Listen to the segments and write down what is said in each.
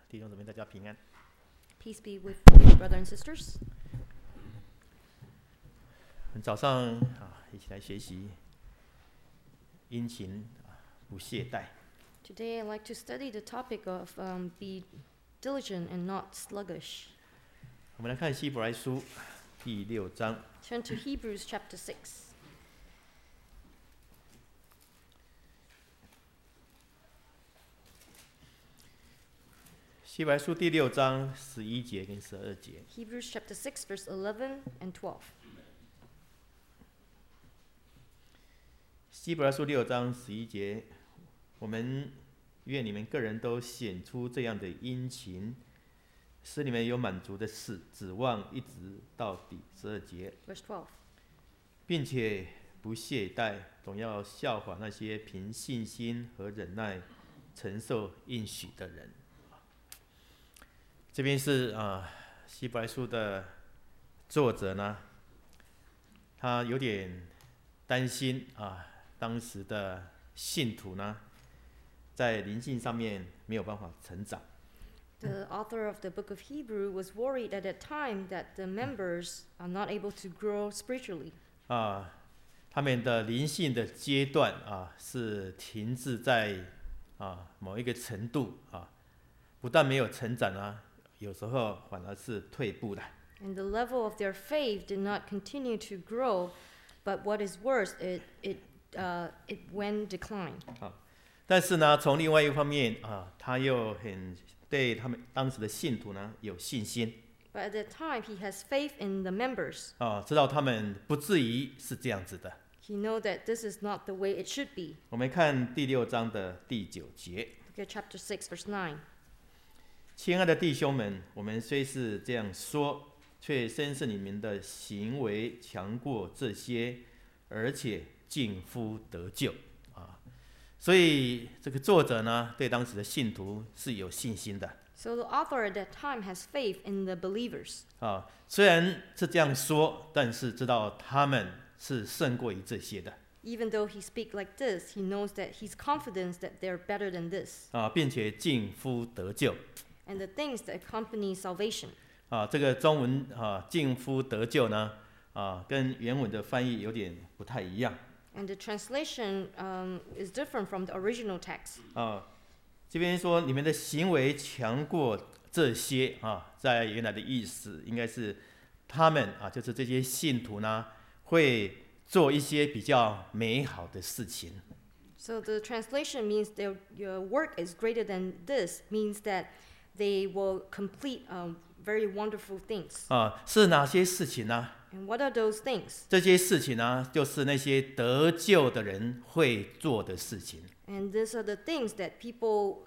弟兄姊妹，大家平安。 Peace be with you, brothers and sisters. 我们早上一起来学习殷勤不懈怠。 Today I'd like to study the topic of be diligent and not sluggish. 我们来看希伯来书第6章。 Turn to Hebrews chapter 6. 希伯来书第6章11节跟12节。 Hebrews chapter 6 verse 11 and 12. 希伯来书6章11节，我们愿你们个人都显出这样的殷勤，使你们有满足的事，指望一直到底。12节， Verse 12. 并且不懈怠，总要效法那些凭信心和忍耐承受应许的人。这边是希伯来书的作者呢，他有点担心当时的信徒呢，在灵性上面没有办法成长。 The author of the book of Hebrew was worried at that time that the members are not able to grow spiritually. 他们的灵性的阶段是停滞在某一个程度不但没有成长有时候反而是退步的。 And the level of their faith did not continue to grow, but what is worse, it went decline. 但是呢，从另外一方面他又很对他们当时的信徒呢有信心。 But at that time, he has faith in the members. 知道他们不至于是这样子的。 He knows that this is not the way it should be. 我们看第6章的第9节。 Look at chapter 6, verse 9. 亲爱的弟兄们，我们虽是这样说，却深信你们的行为强过这些，而且近乎得救所以这个作者呢，对当时的信徒是有信心的。 So the author at that time has faith in the believers. 虽然是这样说，但是知道他们是胜过于这些的。 Even though he speaks like this, he knows that he's confident that they're better than this. 并且近乎得救。 And the things that accompany salvation. 这个中文近乎得救呢，跟原文的翻译有点不太一样。 And the translation is different from the original text. 这边说你们的行为强过这些在原来的意思应该是他们就是这些信徒呢，会做一些比较美好的事情。 So the translation means your work is greater than this, means that they will complete very wonderful things. 是哪些事情呢？ And what are those things? 这些事情呢，就是那些得救的人会做的事情。 And these are the things that people,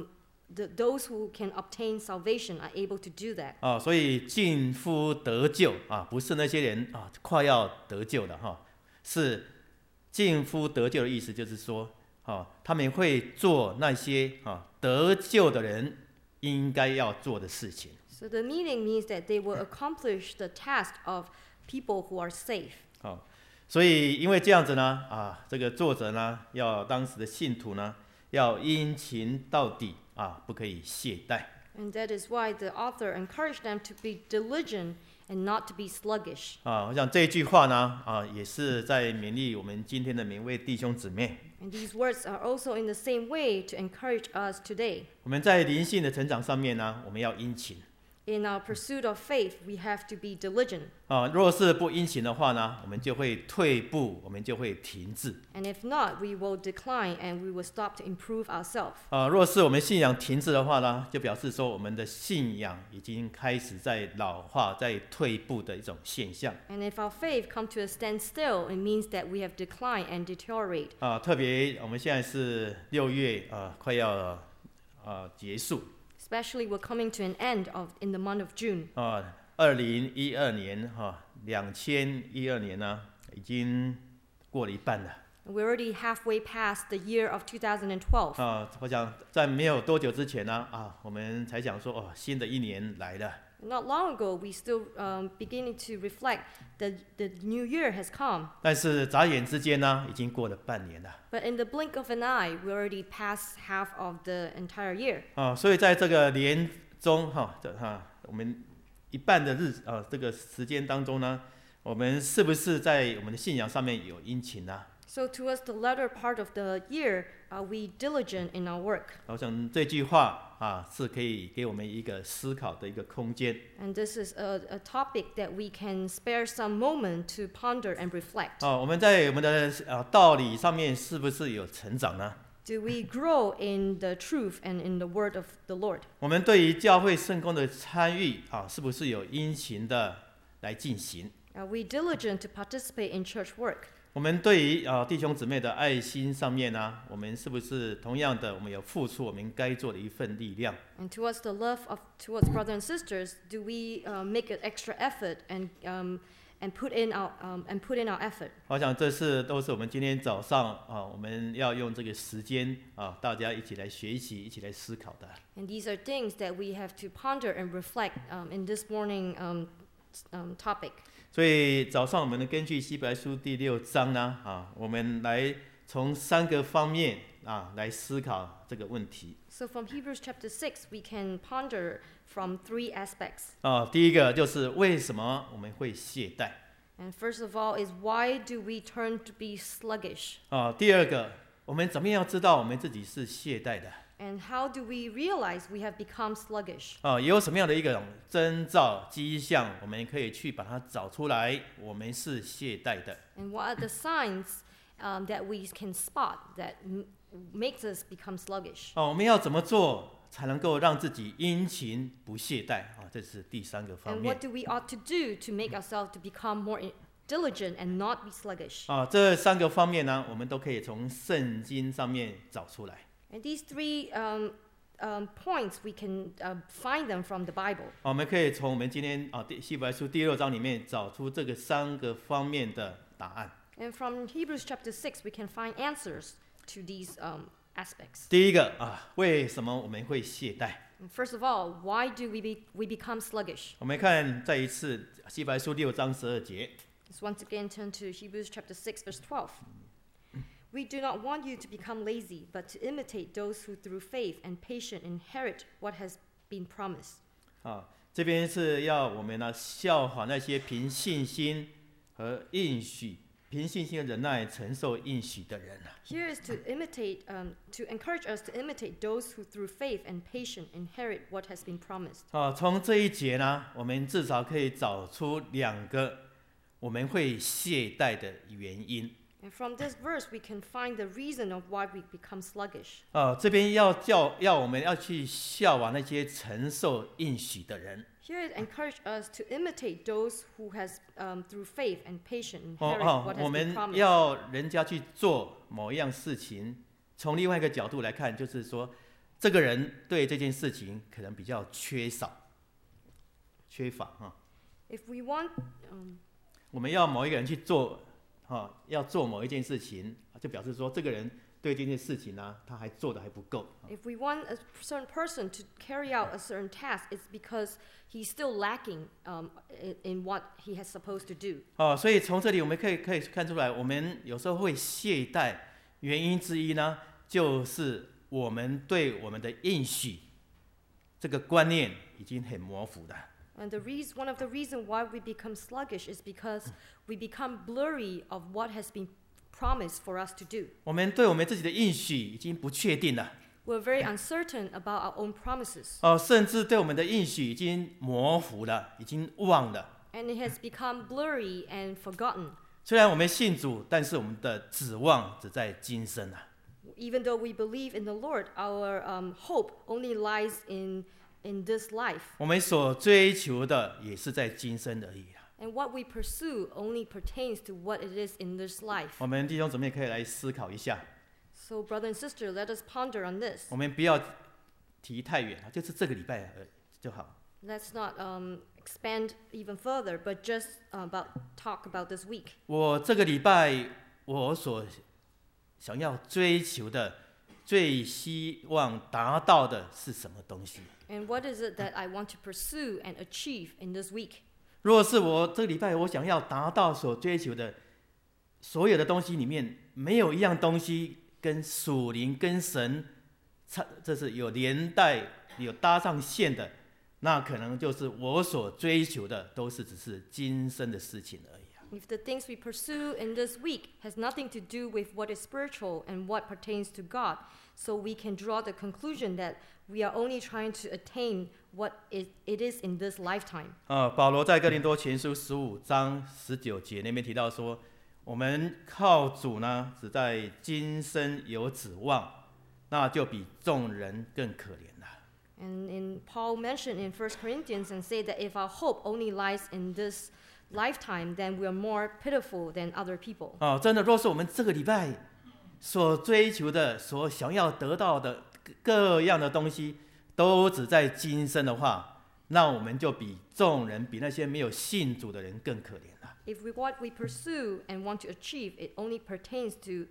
those who can obtain salvation are able to do that. 所以近乎得救不是那些人快要得救的是近乎得救的意思，就是说他们会做那些得救的人应该要做的事情。 So the meaning means that they will accomplish the task of people who are safe. 所以因为这样子呢这个作者呢要当时的信徒呢要殷勤到底不可以懈怠。 And that is why the author encouraged them to be diligent and not to be sluggish. 我想这一句话呢也是在勉励我们今天的每位弟兄姊妹。 And these words are also in the same way to encourage us today. 我们在灵性的成长上面呢，我们要殷勤。 In our pursuit of faith, we have to be diligent. 若是不殷勤的话呢，我们就会退步，我们就会停滞。 And if not, we will decline and we will stop to improve ourselves. 若是我们信仰停滞的话呢，就表示说我们的信仰已经开始在老化、在退步的一种现象。 And if our faith come to a standstill, it means that we have declined and deteriorate. 特别我们现在是6月快要结束。 Especially we're coming to an end in the month of June. 2012年2012年呢，已经过了一半了。 We're already halfway past the year of 2012. 我想在没有多久之前呢我们才想说新的一年来了。 Not long ago, we still beginning to reflect that the new year has come. 但是眨眼之间呢，已经过了半年了。 But in the blink of an eye, we already passed half of the entire year. 所以在这个年中我们一半的这个时间当中呢，我们是不是在我们的信仰上面有殷勤呢？ So towards the latter part of the year, are we diligent in our work? 我想这句话是可以给我们一个思考的一个空间。 And this is a topic that we can spare some moment to ponder and reflect. 我们在我们的道理上面是不是有成长呢？ Do we grow in the truth and in the word of the Lord? 我们对于教会圣工的参与是不是有殷勤的来进行？ Are we diligent to participate in church work? 我们对于弟兄姊妹的爱心上面呢，我们是不是同样的，我们有付出我们该做的一份力量？ And towards the love towards brothers and sisters, do we make an extra effort and put in our effort? 我想这都是我们今天早上我们要用这个时间大家一起来学习，一起来思考的。 And these are things that we have to ponder and reflect in this morning topic. 所以早上我们根据希伯来书第6章呢，我们来从3个方面来思考这个问题。 So from Hebrews chapter 6, we can ponder from 3 aspects. 第一个就是为什么我们会懈怠？ And first of all is why do we turn to be sluggish? 第二个，我们怎么样知道我们自己是懈怠的？ And how do we realize we have become sluggish? 也有什么样的一种征兆、迹象，我们可以去把它找出来，我们是懈怠的。 And what are the signs that we can spot that makes us become sluggish? 我们要怎么做才能够让自己殷勤不懈怠？这是第3个方 And 面 what。do we ought to do to make ourselves to become more diligent and not be sluggish? 这3个方面呢，我们都可以从圣经上面找出来。 And these 3 points, we can find them from the Bible. 我们可以从我们今天希伯来书第6章里面找出这个3个方面的答案。 And from Hebrews chapter 6, we can find answers to these aspects. 第一个为什么我们会懈怠？ And first of all, why do we become sluggish? 我们看再一次希伯来书6章12节。 Let's once again turn to Hebrews chapter 6, verse 12. We do not want you to become lazy, but to imitate those who through faith and patience inherit what has been promised. 这边是要我们呢效法那些凭信心和应许、凭信心和忍耐承受应许的人。 Here is to imitate, to encourage us to imitate those who through faith and patience inherit what has been promised. 从这一节呢，我们至少可以找出2个我们会懈怠的原因。 And from this verse, we can find the reason of why we become sluggish. 这边要我们要去效法那些承受应许的人。 Here it encourages us to imitate those who has through faith and patience inherit what 我 has 们 been promised. 要人家去做某一样事情，从另外一个角度来看，就是说，这个人对这件事情可能比较缺乏。 If we want, 我们要某一个人去做，要做某一件事情，就表示说这个人对这件事情呢，他还做的还不够。 if we want a certain person to carry out a certain task, it's because he's still lacking in what he has supposed to do. 所以从这里我们可以看出来，我们有时候会懈怠，原因之一呢，就是我们对我们的应许这个观念已经很模糊了。 And one of the reasons why we become sluggish is because we become blurry of what has been promised for us to do. 我们对我们自己的应许已经不确定了。 We're very uncertain about our own promises. 甚至对我们的应许已经模糊了，已经忘了。 And it has become blurry and forgotten. 虽然我们信主，但是我们的指望只在今生啊。 Even though we believe in the Lord, our hope only lies in this life. 我们所追求的也是在今生而已啊。 And what we pursue only pertains to what it is in this life. 我们弟兄姊妹可以来思考一下。 So, brother and sister, let us ponder on this. 我们不要提太远，就是这个礼拜就好。 Let's not expand even further, but just talk about this week. 我这个礼拜我所想要追求的， 最希望达到的是什么东西？ And what is it that I want to pursue and achieve in this week? 若是我这个礼拜我想要达到所追求的所有的东西里面，没有一样东西跟属灵跟神这是有连带有搭上线的，那可能就是我所追求的都是只是今生的事情而已。 If the things we pursue in this week has nothing to do with what is spiritual and what pertains to God, so we can draw the conclusion that we are only trying to attain what it is in this lifetime. 保罗在哥林多前书15章19节那边提到说，我们靠主呢，只在今生有指望，那就比众人更可怜了。 And in Paul mentioned in 1 Corinthians and say that if our hope only lies in this lifetime, then we are more pitiful than other people. 真的，若是我们这个礼拜所追求的、所想要得到的各样的东西，都只在今生的话，那我们就比众人、比那些没有信主的人更可怜了。 If what we pursue and want to achieve, it only pertains to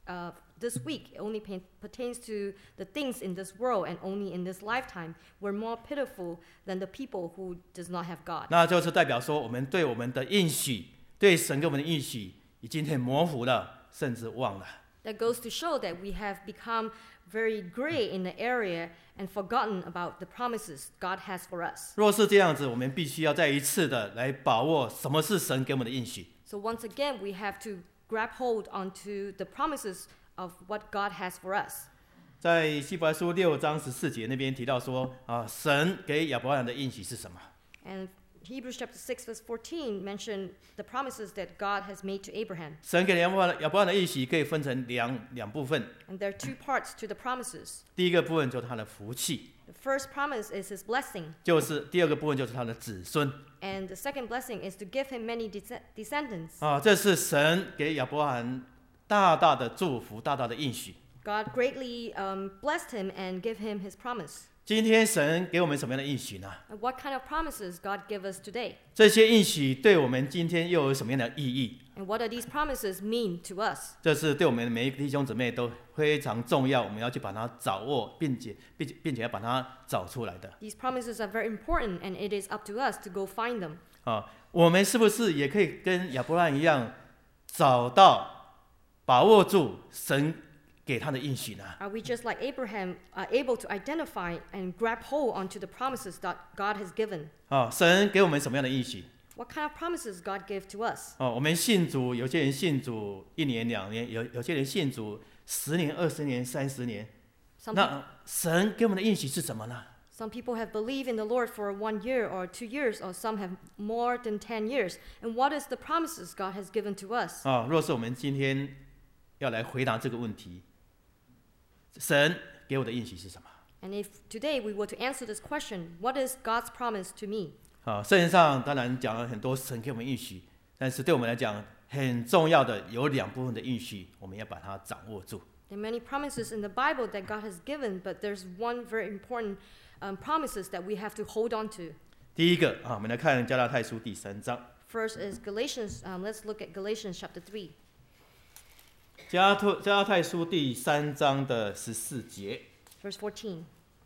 this week, it only pertains to the things in this world and only in this lifetime, we're more pitiful than the people who does not have God. 那就是代表说，我们对我们的应许，对神给我们的应许，已经很模糊了，甚至忘了。 That goes to show that we have become very gray in the area and forgotten about the promises God has for us. 若是这样子，我们必须要再一次的来把握什么是神给我们的应许。 So once again, we have to grab hold onto the promises of what God has for us. 在希伯来书6章14节那边提到说，神给亚伯拉罕的应许是什么？ And Hebrews chapter 6 verse 14 mention the promises that God has made to Abraham. 神给亚伯拉罕的应许可以分成两部分。 And there are two parts to the promises. 第一个部分就是他的福气， The first promise is his blessing. 就是第二个部分就是他的子孙。 And the second blessing is to give him many descendants. 这是神给亚伯拉罕大大的祝福，大大的应许。 God greatly blessed him and gave him his promise. 今天神给我们什么样的应许呢？ And what kind of promises God give us today? 这些应许对我们今天又有什么样的意义？ And what are these promises mean to us? 这是对我们每一个弟兄姊妹都非常重要，我们要去把它掌握，并且要把它找出来的。 These promises are very important, and it is up to us to go find them. 我们是不是也可以跟亚伯拉罕一样，找到、把握住神给他的应许呢？ Are we just like Abraham, able to identify and grab hold onto the promises that God has given? 神给我们什么样的应许？ What kind of promises God gave to us? 我们信主，有些人信主1年2年，有些人信主10年、20年、30年。 那神给我们的应许是什么呢？ Some people have believed in the Lord for 1 year or 2 years, or some have more than 10 years. And what is the promises God has given to us? 若是我们今天要来回答这个问题，神给我的应许是什么？ And if today we were to answer this question, what is God's promise to me? 圣经上当然讲了很多神给我们应许，但是对我们来讲很重要的有2部分的应许，我们要把它掌握住。 There are many promises in the Bible that God has given, but there's one very important promises that we have to hold on to. 第一个我们来看加拉太书第3章。 First is Galatians. Let's look at Galatians chapter 3. 加拉太书第3章的14节。 Verse 14.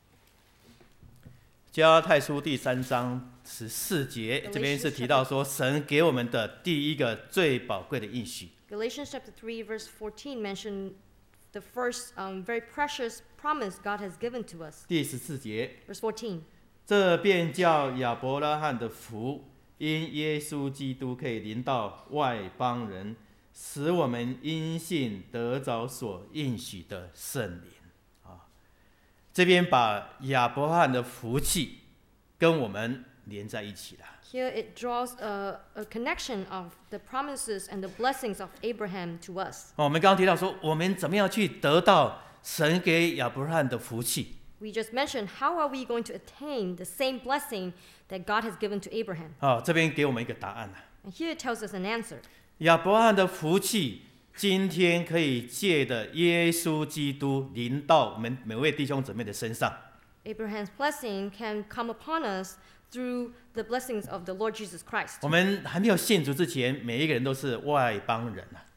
加拉太书第3章14节，这边是提到说，神给我们的第一个最宝贵的应许。 Galatians chapter 3 verse 14 mention the first very precious promise God has given to us. 第14节， Verse 14. 这便叫亚伯拉罕的福，因耶稣基督可以临到外邦人，使我们因信得着所应许的圣灵。这边把亚伯拉罕的福气跟我们连在一起了。 Here it draws a connection of the promises and the blessings of Abraham to us. 我们刚刚提到说，我们怎么样去得到神给亚伯拉罕的福气？ We just mentioned how are we going to attain the same blessing that God has given to Abraham. 这边给我们一个答案了。 And here it tells us an answer. 亚伯拉罕的福气，今天可以借的耶稣基督临到我们每位弟兄姊妹的身上。 Abraham's blessing can come upon us through the blessings of the Lord Jesus Christ. 我们还没有信主之前，每一个人都是外邦人啊。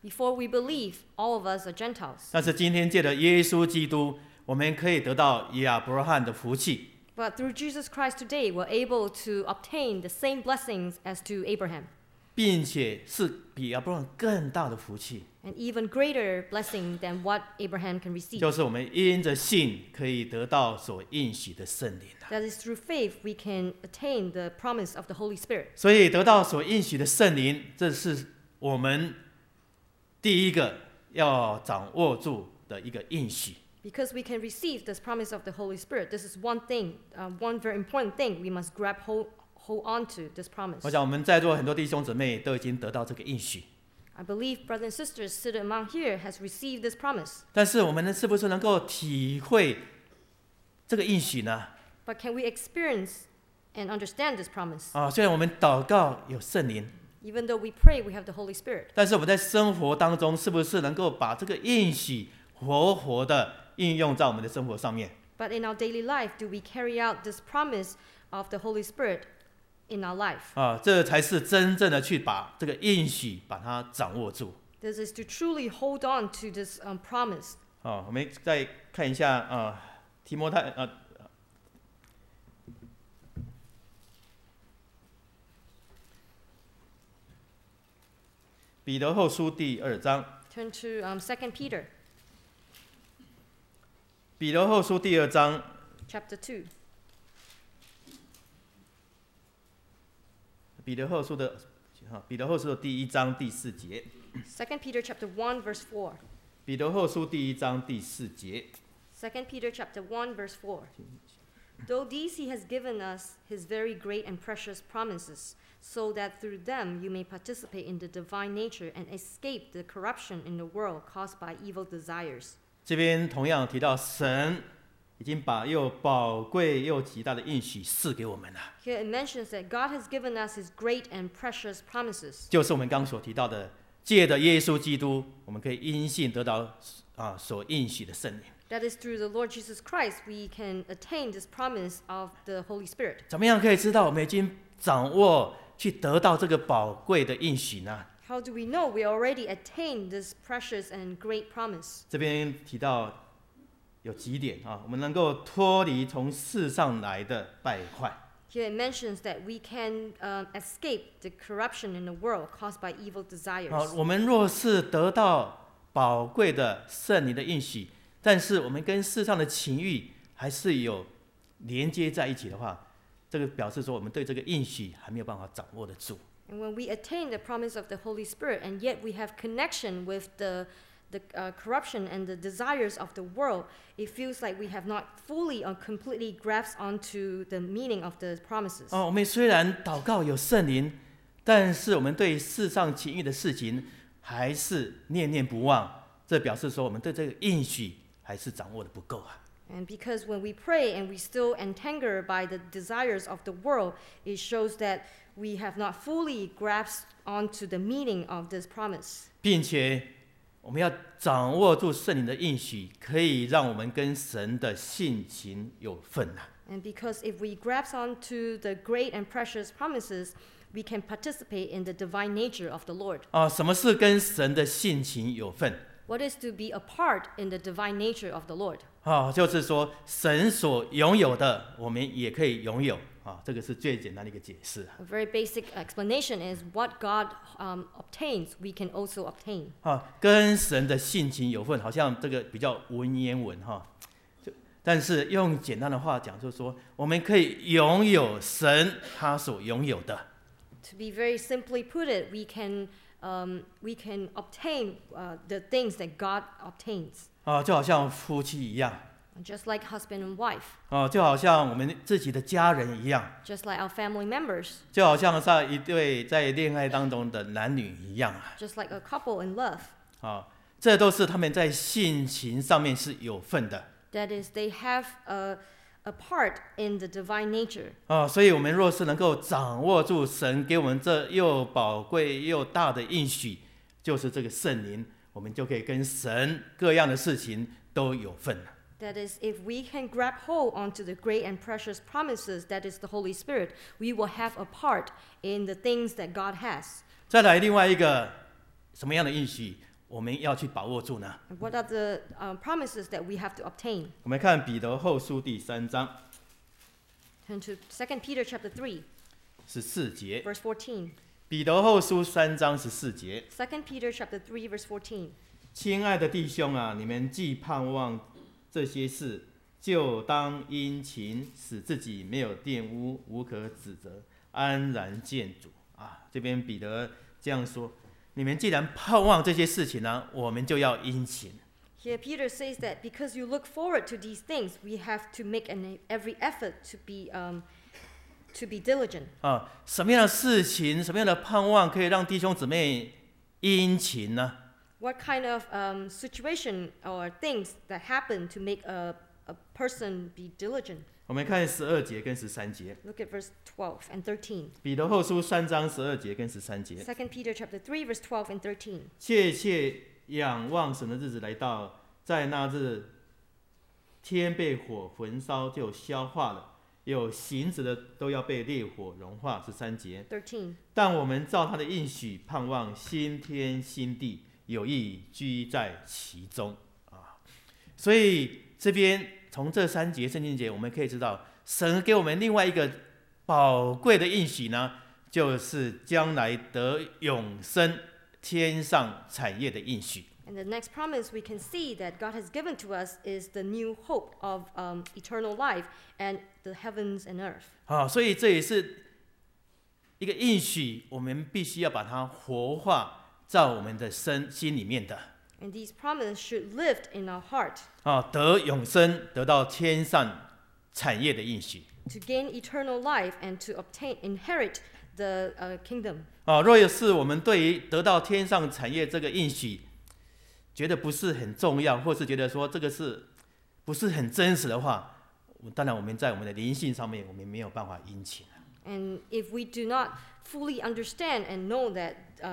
Before we believe, all of us are Gentiles. 但是今天借着耶稣基督，我们可以得到亚伯拉罕的福气。 But through Jesus Christ today, we're able to obtain the same blessings as to Abraham, 并且是比亚伯拉罕更大的福气， an even greater blessing than what Abraham can receive. 就是我们因着信可以得到所应许的圣灵。 That is through faith we can attain the promise of the Holy Spirit. 所以得到所应许的圣灵，这是我们第一个要掌握住的一个应许。 Because we can receive this promise of the Holy Spirit, this is one thing, one very important thing we must grab hold on to this promise. 我想我们在座很多弟兄姊妹都已经得到这个应许， I believe brothers and sisters sitting among here has received this promise. 但是我们是不是能够体会这个应许呢？ But can we experience and understand this promise? 虽然我们祷告有圣灵， Even though we pray, we have the Holy Spirit. 但是我们在生活当中是不是能够把这个应许活活的应用在我们的生活上面？ But in our daily life, do we carry out this promise of the Holy Spirit in our life? 这才是真正的去把这个应许把它掌握住。 This is to truly hold on to this promise. 我们再看一下提摩太彼得后书第2章。 Turn to 2 Peter 彼得后书第2章 chapter 2. 彼得后书的第1章第4节。 2 Peter chapter 1 verse 4. 彼得后书第1章第4节。 2 Peter chapter 1 verse 4. Though these he has given us his very great and precious promises, so that through them you may participate in the divine nature and escape the corruption in the world caused by evil desires. 这边同样提到神已经把又宝贵又极大的应许赐给我们了， Here it mentions that God has given us his great and precious promises. 就是我们刚所提到的，借着耶稣基督，我们可以因信得到所应许的圣灵。 That is through the Lord Jesus Christ we can attain this promise of the Holy Spirit. 怎么样可以知道我们已经掌握去得到这个宝贵的应许呢？ How do we know we already attained this precious and great promise? 这边提到有几点我们能够脱离从世上来的败坏。 Here it mentions that we can escape the corruption in the world caused by evil desires. 我们若是得到宝贵的圣灵的应许，但是我们跟世上的情欲还是有连接在一起的话，这个表示说我们对这个应许还没有办法掌握得住。 And when we attain the promise of the Holy Spirit, and yet we have connection with the corruption and the desires of the world, it feels like we have not fully or completely grasped onto the meaning of the promises. 我们虽然祷告有圣灵，但是我们对世上情欲的事情还是念念不忘，这表示说我们对这个应许还是掌握的不够啊。 And because when we pray and we still entangled by the desires of the world, it shows that we have not fully grasped onto the meaning of this promise. 并且我们要掌握住圣灵的应许，可以让我们跟神的性情有份啊。 And because if we grasp onto the great and precious promises, we can participate in the divine nature of the Lord. 什么是跟神的性情有份？ What is to be a part in the divine nature of the Lord? 就是说神所拥有的，我们也可以拥有这个是最简单的一个解释。 A very basic explanation is what God obtains, we can also obtain. 跟神的性情有份，好像这个比较文言文但是用简单的话讲，就是说我们可以拥有神他所拥有的。 To be very simply put it, we can obtain the things that God obtains. 就好像夫妻一样， Just like husband and wife. 就好像我们自己的家人一样， Just like our family members. 就好像在一对在恋爱当中的男女一样 Just like a couple in love. 这都是他们在性情上面是有份的。 That is, they have a part in the divine nature. 所以我们若是能够掌握住神给我们这又宝贵又大的应许，就是这个圣灵，我们就可以跟神各样的事情都有份了。 That is, if we can grab hold onto the great and precious promises, that is the Holy Spirit, we will have a part in the things that God has. 再来另外一个什么样的应许？ 我们要去把握住呢？ And what are the promises that we have to obtain? 我们看彼得后书第3章 Turn to 2 Peter chapter 3, 14节。 verse 14. 彼得后书3章14节。 2 Peter chapter 3, verse 14. 亲爱的弟兄啊，你们既盼望这些事，就当殷勤，使自己没有玷污，无可指责，安然见主。这边彼得这样说：你们既然盼望这些事情呢，我们就要殷勤。 Here Peter says that because you look forward to these things, we have to make every effort to be diligent. 什么样的事情，什么样的盼望，可以让弟兄姊妹殷勤呢？ What kind of situation or things that happen to make a person be diligent? 我们看12节跟13节。 Look at verse 12 and 13. 彼得后书3章12节跟13节。 2 Peter chapter 3, verse 12 and 13. 切切仰望神的日子来到，在那日，天被火焚烧就消化了，有形质的都要被烈火融化。13节。 13. 但我们照他的应许，盼望新天新地，有意居在其中。所以这边从这3节圣经节，我们可以知道，神给我们另外一个宝贵的应许呢，就是将来得永生、天上产业的应许。 And the next promise we can see that God has given to us is the new hope of eternal life and the heavens and earth. 所以这也是一个应许，我们必须要把它活化在我们的心里面的。 And these promises should live in our heart. 得永生，得到天上产业的应许。 To gain eternal life and to inherit the kingdom. 若是我们对于得到天上产业这个应许，觉得不是很重要，或是觉得说这个是不是很真实的话，当然我们在我们的灵性上面，我们没有办法殷勤。 And if we do not fully understand and know that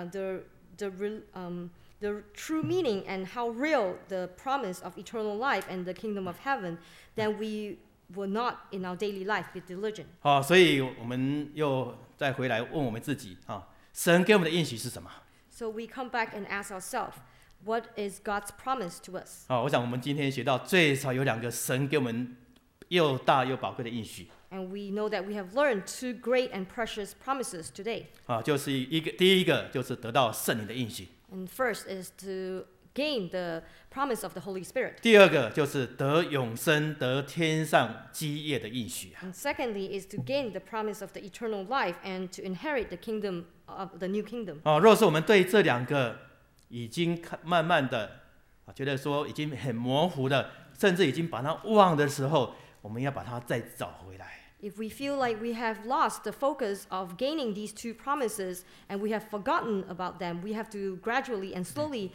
the true meaning and how real the promise of eternal life and the kingdom of heaven, then we will not in our daily life be diligent. 所以我们又再回来问我们自己神给我们的应许是什么？ So we come back and ask ourselves, what is God's promise to us? 我想我们今天学到最少有2个神给我们又大又宝贵的应许。 And we know that we have learned 2 great and precious promises today. 就是第一个就是得到圣灵的应许。 And first is to gain the promise of the Holy Spirit. 第二个就是得永生、得天上基业的应许。 And secondly is to gain the promise of the eternal life and to inherit the kingdom of the new kingdom. 若是我们对这2个已经慢慢的觉得说已经很模糊的，甚至已经把它忘的时候，我们要把它再找回来。 If we feel like we have lost the focus of gaining these 2 promises and we have forgotten about them, we have to gradually and slowly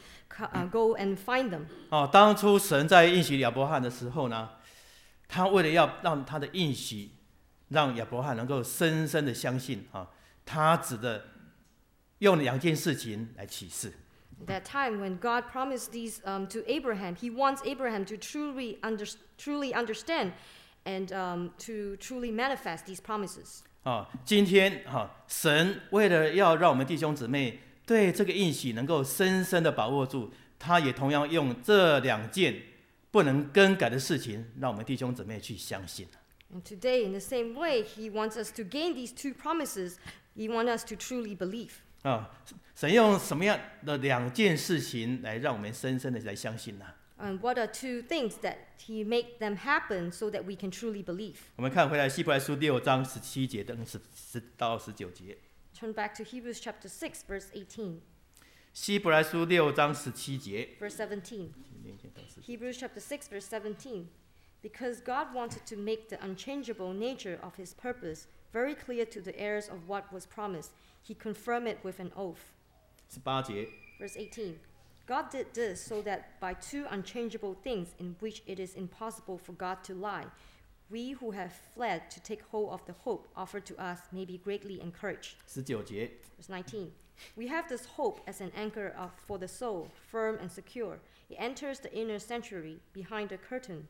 go and find them. 当初神在应许亚伯翰的时候呢，他为了要让他的应许让亚伯翰能够深深的相信他指的用2件事情来启示。 That time when God promised these to Abraham, he wants Abraham to truly understand and to truly manifest these promises. 今天神为了要让我们弟兄姊妹对这个应许能够深深的把握住，他也同样用这2件不能更改的事情，让我们弟兄姊妹去相信。 And today, in the same way, he wants us to gain these 2 promises. He wants us to truly believe. 神用什么样的2件事情来让我们深深的来相信呢？ And what are 2 things that he make them happen so that we can truly believe? 我们看回来希伯来书6章17节到19节。 Turn back to Hebrews chapter 6, verse 18, 希伯来书6章17节。 verse 17. Hebrews chapter 6, verse 17. Because God wanted to make the unchangeable nature of his purpose very clear to the heirs of what was promised, he confirmed it with an oath. 18节。 Verse 18. God did this so that by 2 unchangeable things in which it is impossible for God to lie, we who have fled to take hold of the hope offered to us may be greatly encouraged. 19节。 Verse 19. We have this hope as an anchor for the soul, firm and secure. It enters the inner sanctuary behind the curtain.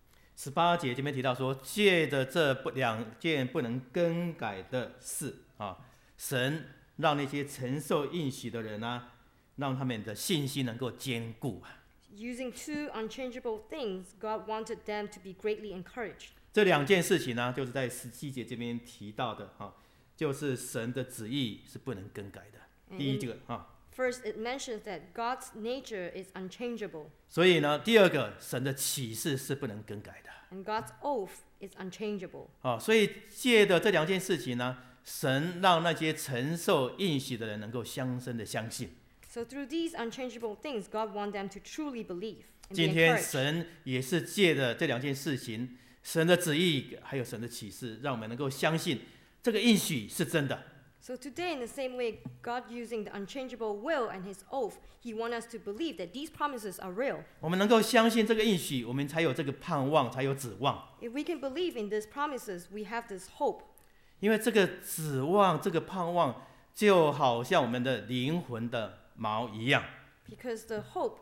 18节这边提到说，借着这2件不能更改的事神让那些承受应许的人让他们的信心能够坚固啊。 Using two unchangeable things, God wanted them to be greatly encouraged. 这两件事情呢，就是在17节这边提到的啊，就是神的旨意是不能更改的。第一这个啊。 First, it mentions that God's nature is unchangeable. 所以呢，第二个，神的启示是不能更改的。 And God's oath is unchangeable. 所以借的这两件事情呢，神让那些承受应许的人能够深深的相信。 So through these unchangeable things, God wants them to truly believe and be 今天 encouraged. 神也是借的这两件事情，神的旨意还有神的启示，让我们能够相信这个应许是真的。 So today, in the same way, God using the unchangeable will and His oath, He wants us to believe that these promises are real. 我们能够相信这个应许，我们才有这个盼望，才有指望。 If we can believe in these promises, we have this hope. 因为这个指望、这个盼望，就好像我们的灵魂的锚一样。 Because the hope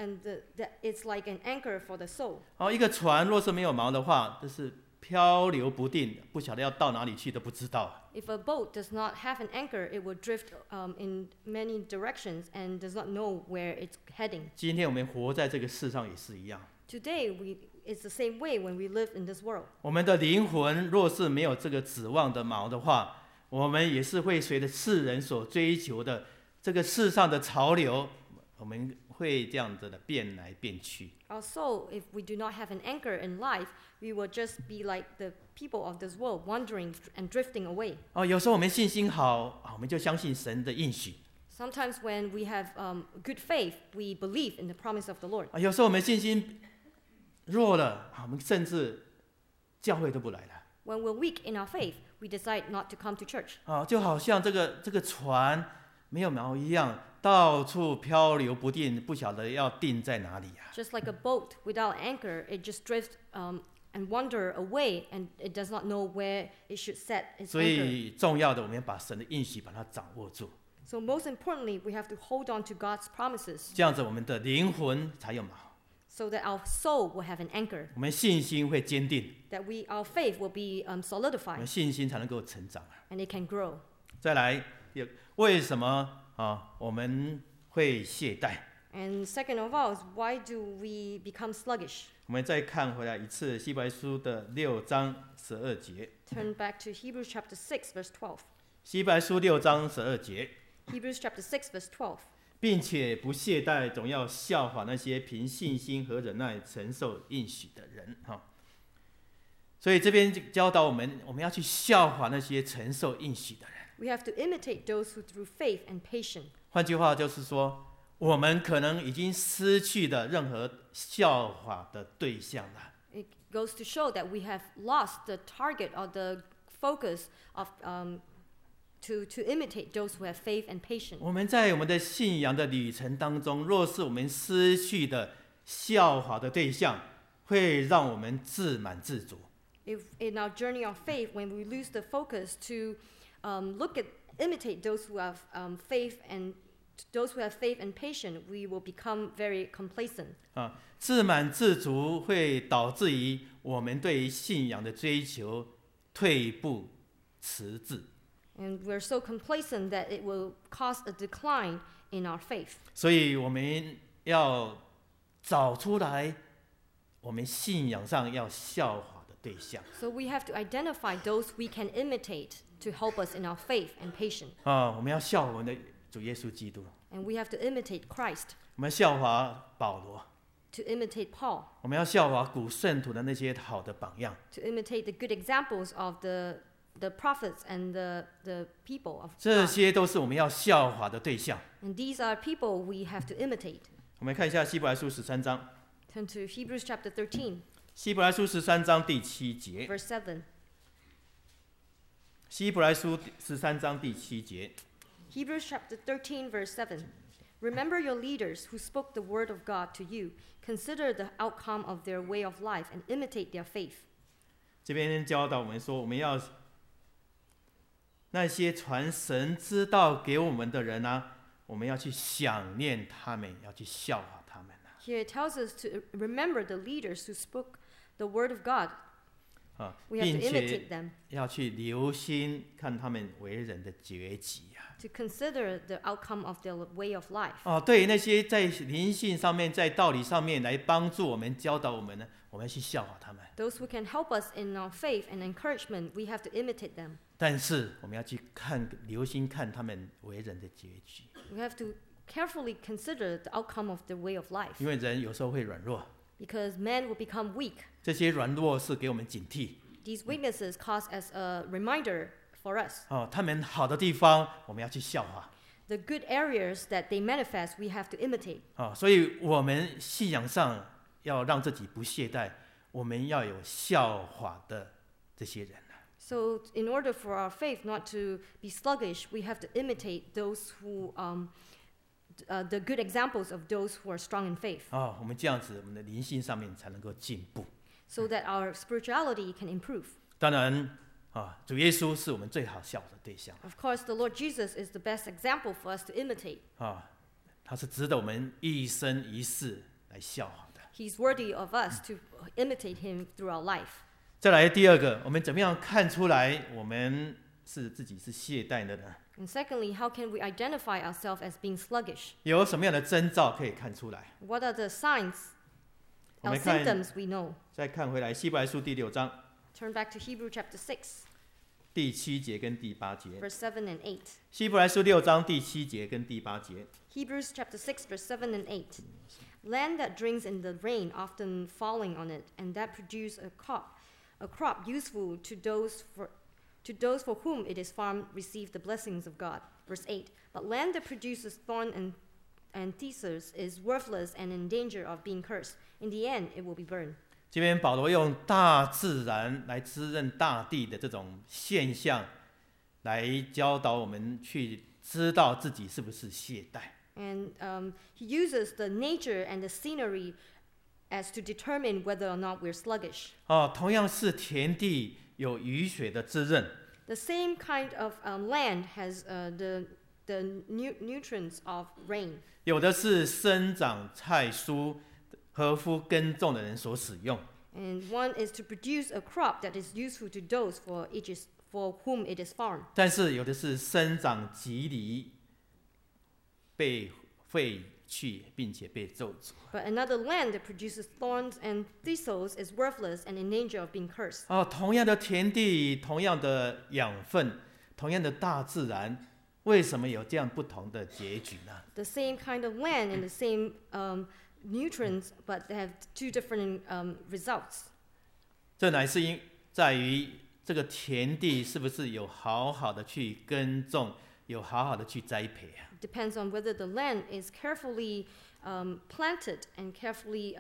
it's like an anchor for the soul. 一个船若是没有锚的话，就是漂流不定，不晓得要到哪里去都不知道。 If a boat does not have an anchor, it will drift in many directions and does not know where it's heading. 今天我们活在这个世上也是一样。 Today, it's the same way when we live in this world. 我们的灵魂若是没有这个指望的锚的话，我们也是会随着世人所追求的这个世上的潮流，我们会这样子的变来变去。 Our soul, if we do not have an anchor in life, we will just be like the people of this world, wandering and drifting away. 有时候我们信心好，我们就相信神的应许。 Sometimes when we have good faith, we believe in the promise of the Lord. 有时候我们信心弱了，我们甚至教会都不来了。 When we're weak in our faith, we decide not to come to church. 就好像这个船没有锚一样，到处漂流不定，不晓得要定在哪里呀。 Just like a boat without anchor, it just drifts and wander away, and it does not know where it should set its 所 anchor. 以重要的，我们要把神的应许把它掌握住， So most importantly, we have to hold on to God's promises 这样子我们的灵魂才有锚， so that our soul will have an anchor, 我们信心会坚定， that our faith will be 我们 solidified 信心才能够成长。 and it can grow. 再来，为什么我们会懈怠？ And second of all, is why do we become sluggish? 我们再看回来一次希伯来书的6章12节， Turn back to Hebrews chapter 6, verse 12. 希伯来书6章12节， Hebrews chapter 6, verse 12. 并且不懈怠，总要效法那些凭信心和忍耐承受应许的人。所以这边教导我们，我们要去效法那些承受应许的人。 We have to imitate those who through faith and patience. 换句话就是说，我们可能已经失去了任何效法的对象了。 It goes to show that we have lost the target or the focus of to imitate those who have faith and patience. 我们在我们的信仰的旅程当中，若是我们失去的效法的对象，会让我们自满自足。 If in our journey of faith, when we lose the focus to imitate those who have faith and those who have faith and patience, we will become very complacent. 自满自足会导致于我们对于信仰的追求退步迟滞。 And we're so complacent that it will cause a decline in our faith. 所以我们要找出来我们信仰上要效法的对象。 So we have to identify those we can imitate to help us in our faith and patience. 我们要效法我们的主耶稣基督， And we have to imitate Christ, 我们效法保罗， to imitate Paul, 我们要效法古圣徒的那些好的榜样。 to imitate the good examples of the prophets and the people of 这 God. 些都是我们要效法的对象。 And these are people we have to imitate. 我们看一下希伯来书13章， Turn to Hebrews chapter 13, 希伯来书13章第7节， verse 7. 希伯来书13章第7节。 Hebrews chapter 13, verse 7. Remember your leaders who spoke the word of God to you. Consider the outcome of their way of life and imitate their faith. 这边教导我们说，我们要那些传神之道给我们的人啊，我们要去想念他们，要去效法他们。 Here it tells us to remember the leaders who spoke the word of God. 啊， We have 并 to 且 imitate them, 要去留心看他们为人的结局啊。 to consider the outcome of their way of life. 哦，对于那些在灵性上面、在道理上面来帮助我们、教导我们呢，我们要去效法他们。 Those who can help us in our faith and encouragement, we have to imitate them. 但是我们要去留心看他们为人的结局， We have to carefully consider the outcome of their way of life, 因为人有时候会软弱， because men will become weak. 这些软弱是给我们警惕。 These weaknesses cause as a reminder for us. 哦，他们好的地方我们要去效法。 The good areas that they manifest, we have to imitate. 哦，所以我们信仰上要让自己不懈怠，我们要有效法的这些人。 So, in order for our faith not to be sluggish, we have to imitate those who, the good examples of those who are strong in faith, 哦，我们这样子，我们的灵性上面才能够进步。 so that our spirituality can improve. 当然，啊，主耶稣是我们最好效的对象。 Of course, the Lord Jesus is the best example for us to imitate. 啊，他是值得我们一生一世来效法的。 He's worthy of us to imitate him through our life. 再来第二个，我们怎么样看出来我们自己是懈怠的呢？ And secondly, how can we identify ourselves as being sluggish? 有什么样的征兆可以看出来？ What are the signs 我 or 们看， symptoms we know? 再看回来希伯来书第6章 Turn back to Hebrew chapter 6, 第7节跟第8节。 verse 7 and 8. 希伯来书6章第7节跟第8节。 Hebrews chapter 6, verse 7 and 8. Land that drinks in the rain often falling on it, and that produce a crop useful to those for whom it is farmed receive the blessings of God. Verse 8. But land that produces thorn and thistles is worthless and in danger of being cursed. In the end, it will be burned. 这边保罗用大自然来滋润大地的这种现象，来教导我们去知道自己是不是懈怠。 And he uses the nature and the scenery as to determine whether or not we're sluggish. 哦，同样是田地有雨水的滋润， The same kind of land has the nutrients of rain. 有的是生长菜蔬、合乎耕种的人所使用。 And one is to produce a crop that is useful to those for whom it is farmed. 但是有的是生长蒺藜，被废去，并且被咒诅。 But another land that produces thorns and thistles is worthless and in danger of being cursed. 哦，同样的田地，同样的养分，同样的大自然，为什么有这样不同的结局呢？ The same kind of land and the same nutrients, but they have two different results. 这乃是在于这个田地是不是有好好的去耕种，有好好的去栽培啊？ It depends on whether the land is carefully planted and carefully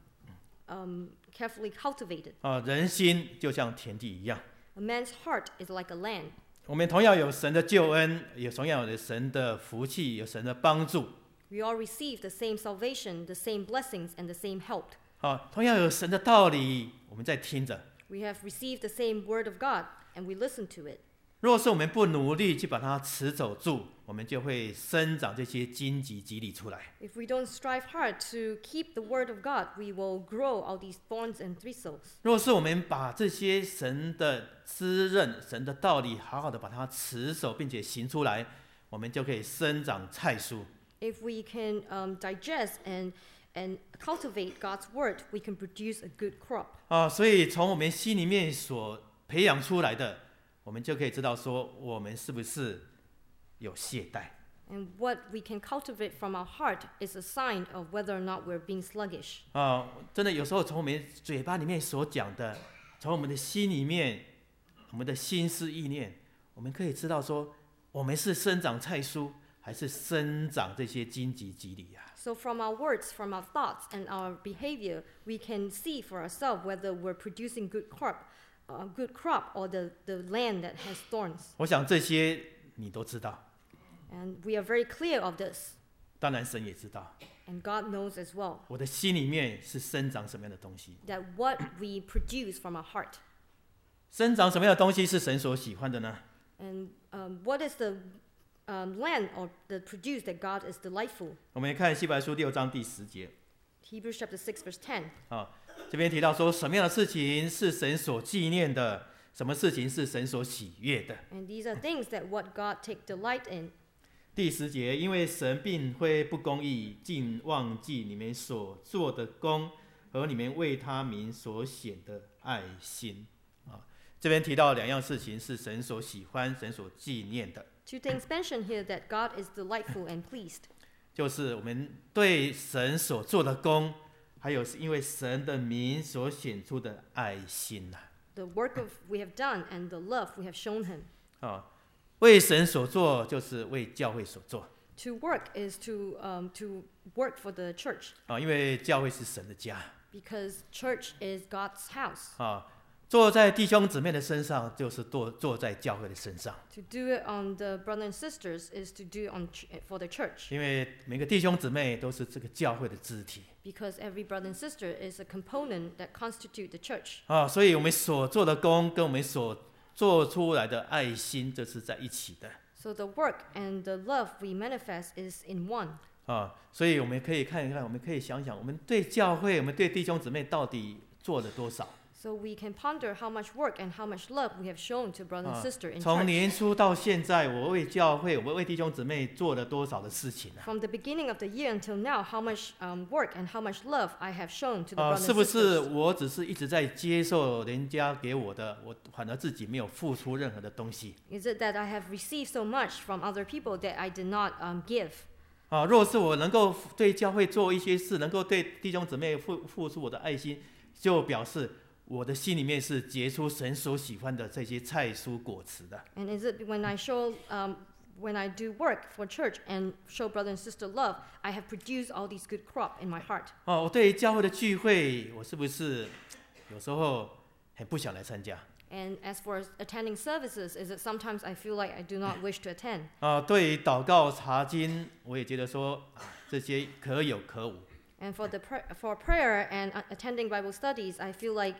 cultivated. 哦，人心就像田地一样。 A man's heart is like a land. 我们同样有神的救恩，也同样有神的福气，有神的帮助。 We all receive the same salvation, the same blessings, and the same help. 好，同样有神的道理，我们在听着。 We have received the same word of God, and we listen to it. 若是我们不努力去把它持守住，我们就会生长这些荆棘蒺藜出来。 If we don't strive hard to keep the word of God, we will grow all these thorns and thistles. 若是我们把这些神的滋润、神的道理好好的把它持守，并且行出来，我们就可以生长菜蔬。 If we can digest and cultivate God's word, we can produce a good crop. 啊，所以从我们心里面所培养出来的，我们就可以知道说，我们是不是有懈怠。 And what we can cultivate from our heart is a sign of whether or not we're being sluggish. 啊，真的有时候从我们嘴巴里面所讲的，从我们的心里面，我们的心思意念，我们可以知道说，我们是生长菜蔬，还是生长这些荆棘蒺藜啊？ So from our words, from our thoughts, and our behavior, we can see for ourselves whether we're producing good crop or the land that has thorns. 我想这些你都知道， And we are very clear of this, 当然神也知道， and God knows as well, 我的心里面是生长什么样的东西， that what we produce from our heart. 生长什么样的东西是神所喜欢的呢？ And what is the land or the produce that God is delightful? 我们看希伯来书6章第10节， Hebrews chapter 6, verse 10. 这边提到说什么样的事情是神所纪念的，什么事情是神所喜悦的。 And these are things that what God take delight in. 第10节，因为神并非不公义，竟忘记你们所做的功和你们为他名所显的爱心。这边提到2样事情是神所喜欢、神所纪念的， Two things mentioned here that God is delightful and pleased. 就是我们对神所做的功，还有是因为神的名所显出的爱心呐。 The work of we have done and the love we have shown him. 为神所做，就是为教会所做。 To work is to work for the church. 因为教会是神的家。 Because church is God's house. 坐在弟兄姊妹的身上，就是坐在教会的身上。 To do it on the brothers and sisters is to do it for the church. 因为每个弟兄姊妹都是这个教会的肢体。 Because every brother and sister is a component that constitute the church. 所以我们所做的功跟我们所做出来的爱心，这是在一起的。 So the work and the love we manifest is in one. 所以我们可以看一看，我们可以想想，我们对教会，我们对弟兄姊妹到底做了多少？ So we can ponder how much work and how much love we have shown to brother and sister in 从 church. 年初到现在，我为教会，我为弟兄姊妹做了多少的事情呢？ From the beginning of the year until now, how much work and how much love I have shown to the brothers 是不 and 是 sisters. 我只是一直在接受人家给我的，我反而自己没有付出任何的东西？ Is it that I have received so much from other people that I did not give? 若是我能够对教会做一些事，能够对弟兄姊妹付出我的爱心，就表示我的心里面是结出神所喜欢的这些菜蔬果实的。 And is it when I do work for church and show brother and sister love, I have produced all these good crop in my heart? 我对教会的聚会，我是不是有时候很不想来参加？ And as for attending services, is it sometimes I feel like I do not wish to attend? 对于祷告查经，我也觉得说这些可有可无。 And for prayer and attending Bible studies, I feel like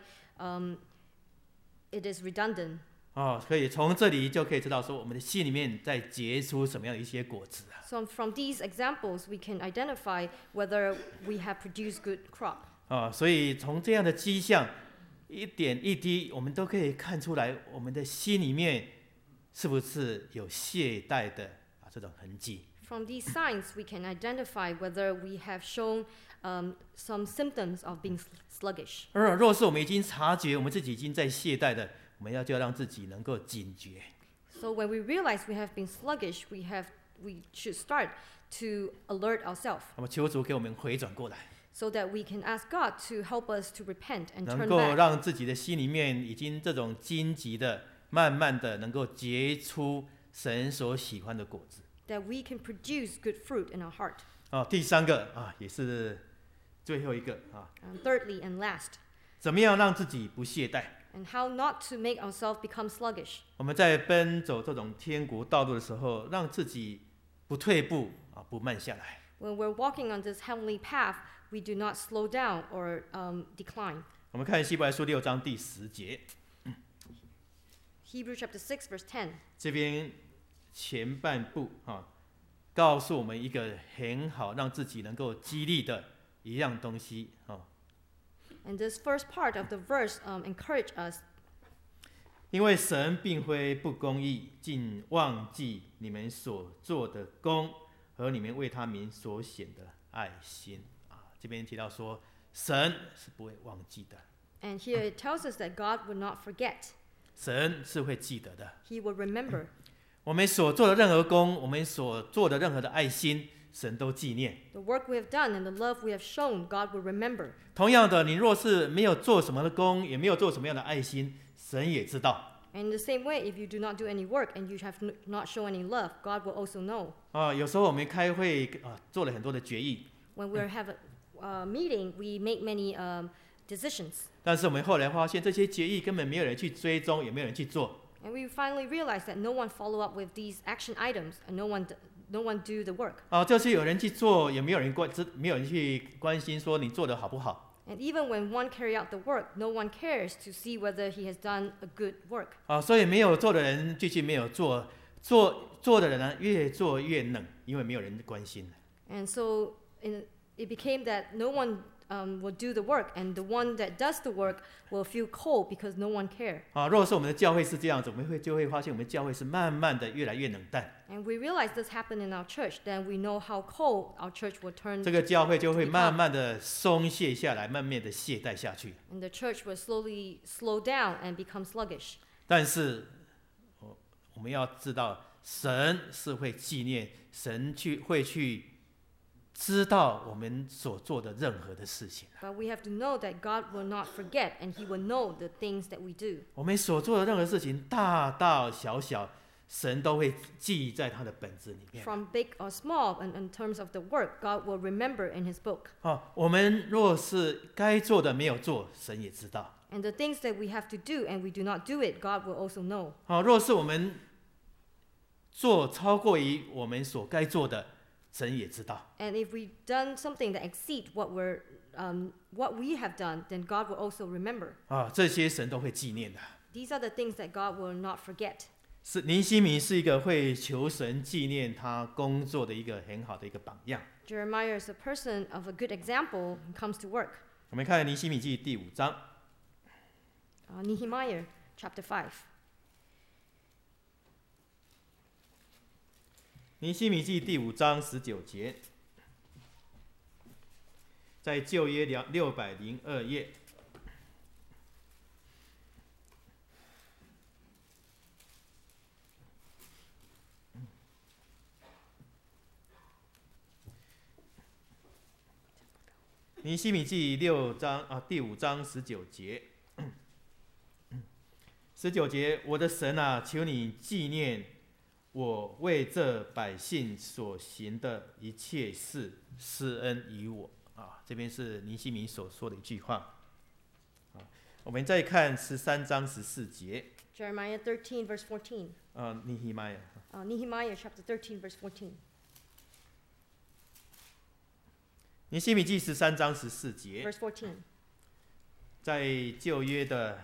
it is redundant. 可以从这里就可以知道说，我们的心里面在结出什么样的一些果子啊。 So from these examples, we can identify whether we have produced good crop. 所以从这样的迹象，一点一滴，我们都可以看出来，我们的心里面是不是有懈怠的这种痕迹。 From these signs, we can identify whether we have shown some symptoms of being sluggish. 若是我们已经察觉我们自己已经在懈怠的，我们就要让自己能够警觉。 So when we realize we have been sluggish, we should start to alert ourselves, 那么求主给我们回转过来， so that we can ask God to help us to repent and 能 turn 够 back, 让自己的心里面已经这种荆棘的，慢慢的能够结出神所喜欢的果子。 that we can produce good fruit in our heart. 第3个也是最后一个 Thirdly and last, 怎么样让自己不懈怠？ and how not to make ourselves become sluggish. 我们在奔走这种天国道路的时候，让自己不退步不慢下来。 When we're walking on this heavenly path, we do not slow down or decline. 我们看希伯来书6章第10节， Hebrews chapter 6, verse 10. 这边前半部告诉我们一个很好让自己能够激励的一样东西。 And this first part of the verse encourage us. 因为神并非不公义，竟忘记你们所做的功和你们为他名所显的爱心。这边提到说，神是不会忘记的， And here it tells us that God will not forget. 神是会记得的。 He will remember. 我们所做的任何功，我们所做的任何的爱心，神都纪念。 The work we have done and the love we have shown, God will remember. 同样的，你若是没有做什么的功，也没有做什么样的爱心，神也知道。 And in the same way, if you do not do any work and you have not shown any love, God will also know. 有时候我们开会做了很多的决议， When we have a meeting, we make many decisions. 但是我们后来发现，这些决议根本没有人去追踪，也没有人去做。 And we finally realized that no one follow up with these action items and no one do the work. 就是有人去做，也没有人去关心说你做的好不好。 And even when one carry out the work, no one cares to see whether he has done a good work. 所以没有做的人继续没有做，做的人呢越做越冷，因为没有人关心。 And so it became that no one will do the work, and the one that does the work will feel cold because no one cares. 如果是我们的教会是这样子，我们就会发现我们教会是慢慢的越来越冷淡。 And we realize this happened in our church, then we know how cold our church will turn. 这个教会就会慢慢的松懈下来，慢慢的懈怠下去。 And the church will slowly slow down and become sluggish. 但是我们要知道，神是会纪念，神会去知道我们所做的任何的事情。 But we have to know that God will not forget, and He will know the things that we do. 我们所做的任何事情，大大小小，神都会记在他的本子里面。 From big or small, and in terms of the work, God will remember in His book. 我们若是该做的没有做，神也知道。 And the things that we have to do and we do not do it, God will also know. 若是我们做超过于我们所该做的，神也知道。 And if we've done something that exceeds what we have done, then God will also remember. 这些神都会纪念的。 These are the things that God will not forget. 是尼希米是一个会求神纪念他工作的一个很好的一个榜样。 Jeremiah is a person of a good example when it comes to work. 我们看尼希米记第5章。 Nehemiah chapter 5. 尼希米记第5章19节，在旧约602页。尼希米记第5章19节。19节，我的神啊，求你纪念我为这百姓所行的一切事，施恩于我。这边是尼希米所说的一句话。我们再看13章14节。 Jeremiah 13 verse 14. Nehemiah chapter 13 verse 14. 尼希米记13章14节。 Verse 14. 在旧约的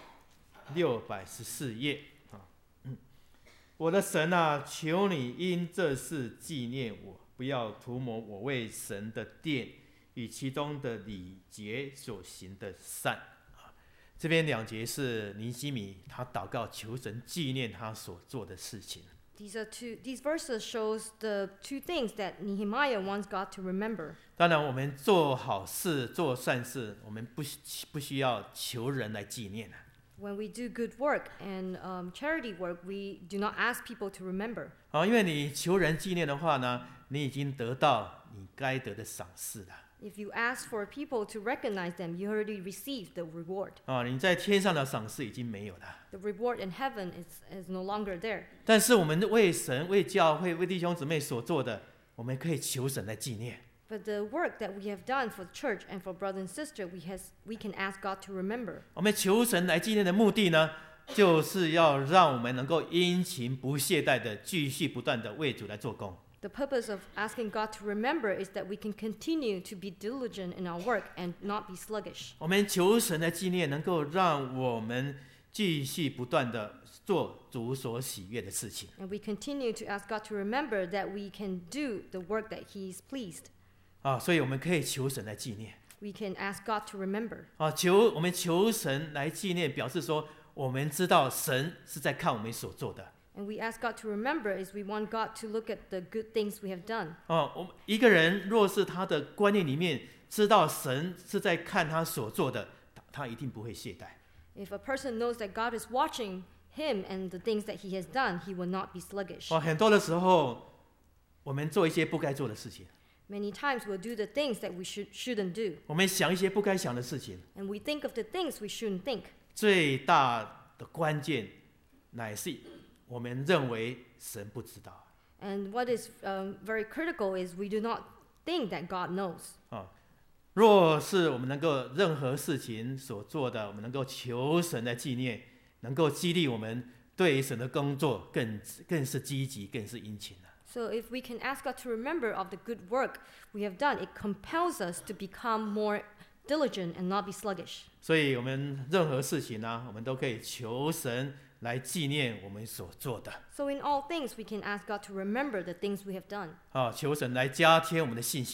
614页。我的神啊，求你因这事纪念我，不要涂抹我为神的殿与其中的礼节所行的善。这边2节是尼希米他祷告求神纪念他所做的事情。 These verses shows the two things that Nehemiah wants God to remember. 当然，我们做好事、做善事，我们不需要求人来纪念。 When we do good work and charity work, we do not ask people to remember. 因为你求人纪念的话呢，你已经得到你该得的赏赐了。 If you ask for people to recognize them, you already received the reward. 你在天上的赏赐已经没有了。 The reward in heaven is no longer there. 但是我们为神、为教会、为弟兄姊妹所做的，我们可以求神来纪念。 But the work that we have done for the church and for brother and sister, we can ask God to remember. 我们求神来纪念的目的呢，就是要让我们能够殷勤不懈怠的继续不断的为主来做工。 The purpose of asking God to remember is that we can continue to be diligent in our work and not be sluggish. 我们求神来纪念，能够让我们继续不断的做主所喜悦的事情。 And we continue to ask God to remember that we can do the work that He is pleased. 所以我们可以求神来纪念。 We can ask God to remember. 我们求神来纪念，表示说我们知道神是在看我们所做的。 And we ask God to remember is we want God to look at the good things we have done. 我们一个人若是他的观念里面知道神是在看他所做的，他一定不会懈怠。 If a person knows that God is watching him and the things that he has done, he will not be sluggish. 很多的时候，我们做一些不该做的事情。 Many times we'll do the things that we shouldn't do. 我们想一些不该想的事情。 And we think of the things we shouldn't think. 最大的关键乃是我们认为神不知道。 And what is very critical is we do not think that God knows. 若是我们能够任何事情所做的，我们能够求神来纪念，能够激励我们对神的工作更是积极，更是殷勤。 So if we can ask God to remember of the good work we have done, it compels us to become more diligent and not be sluggish. 所以我们任何事情呢，我们都可以求神来纪念我们所做的。 So in all things, we can ask God to remember the things we have done. 求神来加添我们的信心。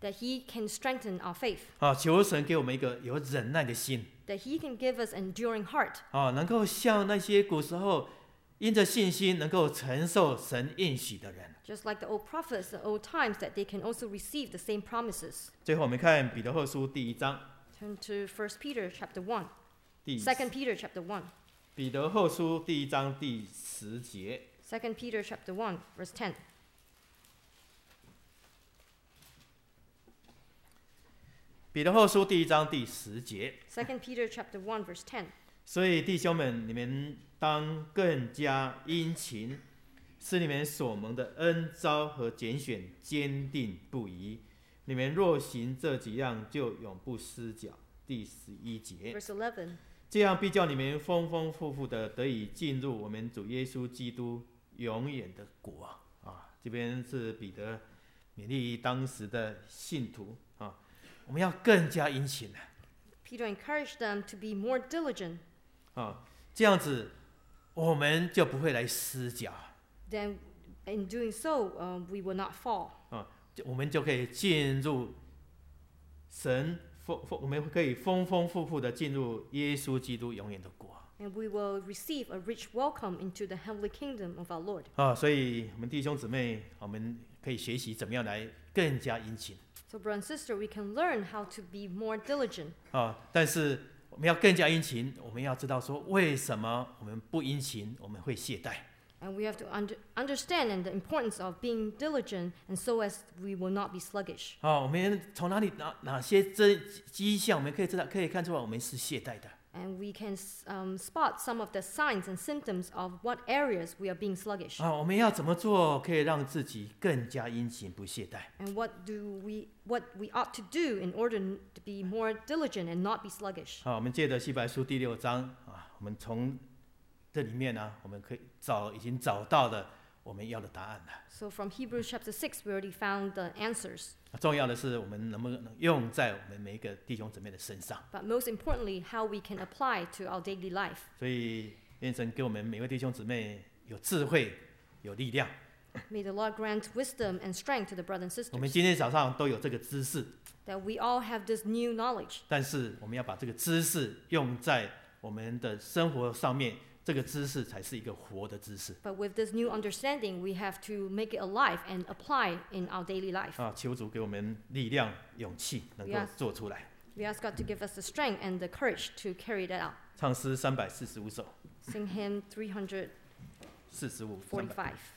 that He can strengthen our faith, 求神给我们一个有忍耐的心， that He can give us enduring heart, 能够像那些古时候因着信心能够承受神应许的人。 just like the old prophets, the old times, that they can also receive the same promises. 最后我们看彼得后书第1章， Turn to 1 Peter chapter 1, 第 2 Peter chapter 1. 彼得后书第1章第10节。 2 Peter chapter 1, verse 10. 彼得后书第1章第10节。 2 Peter chapter 1, verse 10. 所以弟兄们，你们当更加殷勤，使你们所蒙的恩召和拣选坚定不移。你们若行这几样，就永不失脚。第11节。 Verse 11. 这样必叫你们丰丰富富的得以进入我们主耶稣基督永远的国。这边是彼得勉励当时的信徒我们要更加殷勤 Peter encouraged them to be more diligent. 这样子我们就不会来失脚 Then, in doing so, we will not fall. 我们就可以进入神我们可以丰丰富富的进入耶稣基督永远的国。 And we will receive a rich welcome into the heavenly kingdom of our Lord. 所以我们弟兄姊妹，我们可以学习怎么样来更加殷勤。 So, brother and sister, we can learn how to be more diligent. 但是我们要更加殷勤，我们要知道说为什么我们不殷勤，我们会懈怠。 And we have to understand and the importance of being diligent, and so as we will not be sluggish. 我们从哪些迹象，我们可以看出来我们是懈怠的。 And we can spot some of the signs and symptoms of what areas we are being sluggish. 我们要怎么做可以让自己更加殷勤不懈怠？ And what we ought to do in order to be more diligent and not be sluggish. 我们借着希伯来书第6章我们从这里面呢，我们可以已经找到了我们要的答案了。 So from Hebrews chapter 6, we already found the answers. 重要的是我们能不能用在我们每一个弟兄姊妹的身上。 But most importantly, how we can apply to our daily life. 所以愿神给我们每位弟兄姊妹有智慧、有力量。 May the Lord grant wisdom and strength to the brothers and 我们 sisters. 今天早上都有这个知识， That we all have this new knowledge. 但是我们要把这个知识用在我们的生活上面，这个知识才是一个活的知识。 But with this new understanding, we have to make it alive and apply in our daily life. 求主给我们力量、勇气，能够 Yes. 做出来。 We ask God to give us the strength and the courage to carry that out. 唱诗345首， Sing hymn 345. 45。